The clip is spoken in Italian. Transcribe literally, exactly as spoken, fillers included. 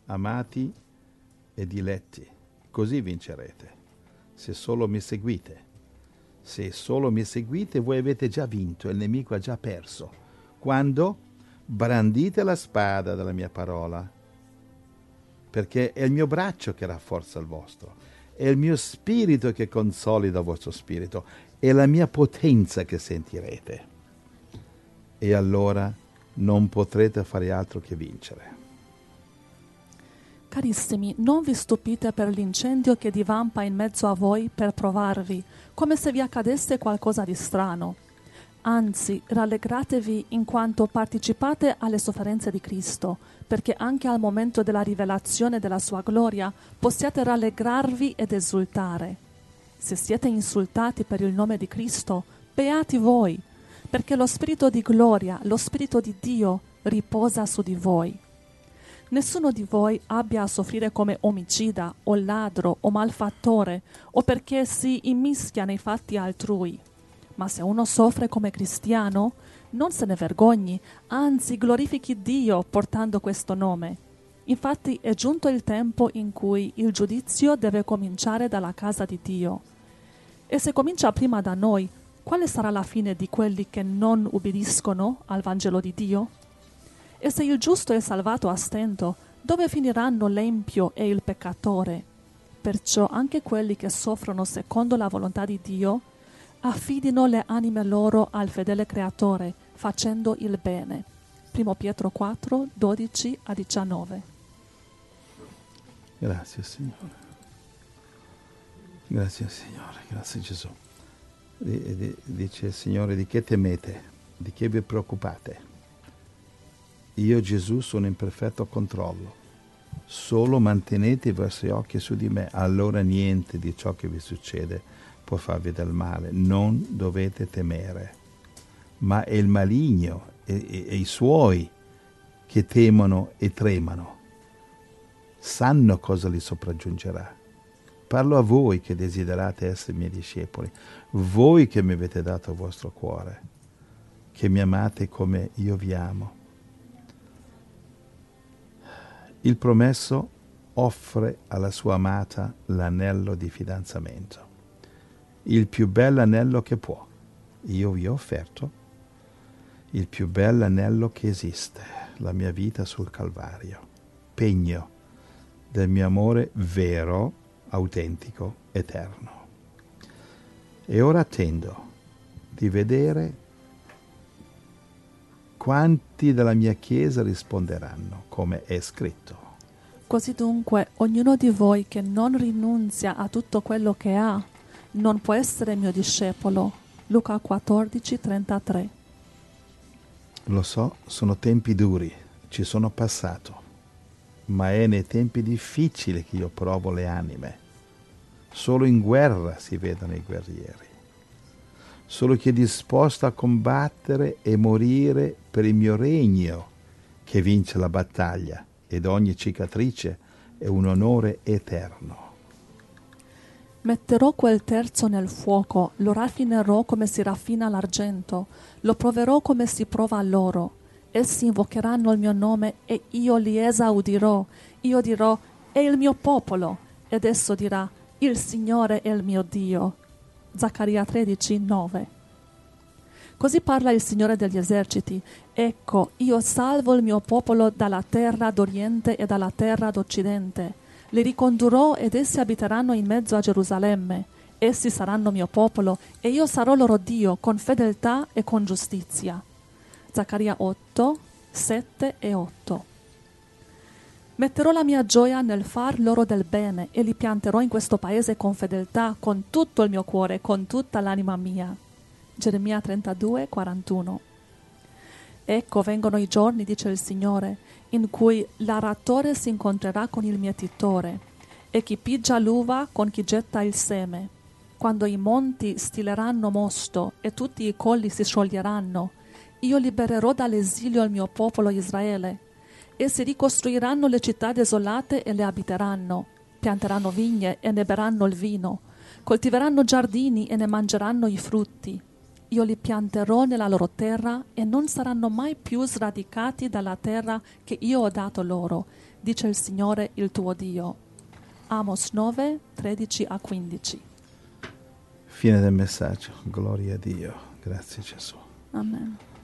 amati e diletti. Così vincerete, se solo mi seguite. Se solo mi seguite, voi avete già vinto, il nemico ha già perso. Quando brandite la spada della mia parola, perché è il mio braccio che rafforza il vostro, è il mio spirito che consolida il vostro spirito, è la mia potenza che sentirete. E allora non potrete fare altro che vincere. Carissimi, non vi stupite per l'incendio che divampa in mezzo a voi per provarvi, come se vi accadesse qualcosa di strano. Anzi, rallegratevi in quanto partecipate alle sofferenze di Cristo, perché anche al momento della rivelazione della sua gloria possiate rallegrarvi ed esultare. Se siete insultati per il nome di Cristo, beati voi, perché lo Spirito di gloria, lo Spirito di Dio, riposa su di voi. Nessuno di voi abbia a soffrire come omicida o ladro o malfattore o perché si immischia nei fatti altrui. Ma se uno soffre come cristiano, non se ne vergogni, anzi glorifichi Dio portando questo nome. Infatti è giunto il tempo in cui il giudizio deve cominciare dalla casa di Dio. E se comincia prima da noi, quale sarà la fine di quelli che non ubbidiscono al Vangelo di Dio? E se il giusto è salvato a stento, dove finiranno l'empio e il peccatore? Perciò anche quelli che soffrono secondo la volontà di Dio affidino le anime loro al fedele Creatore, facendo il bene. Primo Pietro quattro, dodici a diciannove. Grazie Signore. Grazie Signore, grazie Gesù. Dice il Signore, di che temete? Di che vi preoccupate? Io Gesù sono in perfetto controllo. Solo mantenete i vostri occhi su di me, allora niente di ciò che vi succede può farvi del male. Non dovete temere. Ma è il maligno e, e, e i suoi che temono e tremano. Sanno cosa li sopraggiungerà. Parlo a voi che desiderate essere miei discepoli, voi che mi avete dato il vostro cuore, che mi amate come io vi amo. Il promesso offre alla sua amata l'anello di fidanzamento, il più bell'anello che può. Io vi ho offerto il più bell'anello che esiste, la mia vita sul Calvario, pegno del mio amore vero, autentico, eterno. E ora attendo di vedere quanti della mia Chiesa risponderanno, come è scritto. Così dunque, ognuno di voi che non rinunzia a tutto quello che ha, non può essere mio discepolo. Luca quattordici, trentatré. Lo so, sono tempi duri, ci sono passato, ma è nei tempi difficili che io provo le anime. Solo in guerra si vedono i guerrieri. Solo chi è disposto a combattere e morire per il mio regno che vince la battaglia, ed ogni cicatrice è un onore eterno. Metterò quel terzo nel fuoco, lo raffinerò come si raffina l'argento, lo proverò come si prova l'oro. Essi invocheranno il mio nome e io li esaudirò. Io dirò, è il mio popolo, ed esso dirà, il Signore è il mio Dio. Zaccaria tredici, nove. Così parla il Signore degli eserciti. Ecco, io salvo il mio popolo dalla terra d'Oriente e dalla terra d'Occidente. Li ricondurrò ed essi abiteranno in mezzo a Gerusalemme. Essi saranno mio popolo e io sarò loro Dio con fedeltà e con giustizia. Zaccaria otto, sette e otto. Metterò la mia gioia nel far loro del bene e li pianterò in questo paese con fedeltà, con tutto il mio cuore, con tutta l'anima mia. Geremia trentadue, quarantuno. Ecco vengono i giorni, dice il Signore, in cui l'aratore si incontrerà con il mietitore e chi pigia l'uva con chi getta il seme. Quando i monti stileranno mosto e tutti i colli si scioglieranno, io libererò dall'esilio il mio popolo Israele. Essi ricostruiranno le città desolate e le abiteranno, pianteranno vigne e ne berranno il vino, coltiveranno giardini e ne mangeranno i frutti. Io li pianterò nella loro terra e non saranno mai più sradicati dalla terra che io ho dato loro, dice il Signore il tuo Dio. Amos nove, tredici a quindici. Fine del messaggio. Gloria a Dio. Grazie Gesù. Amen.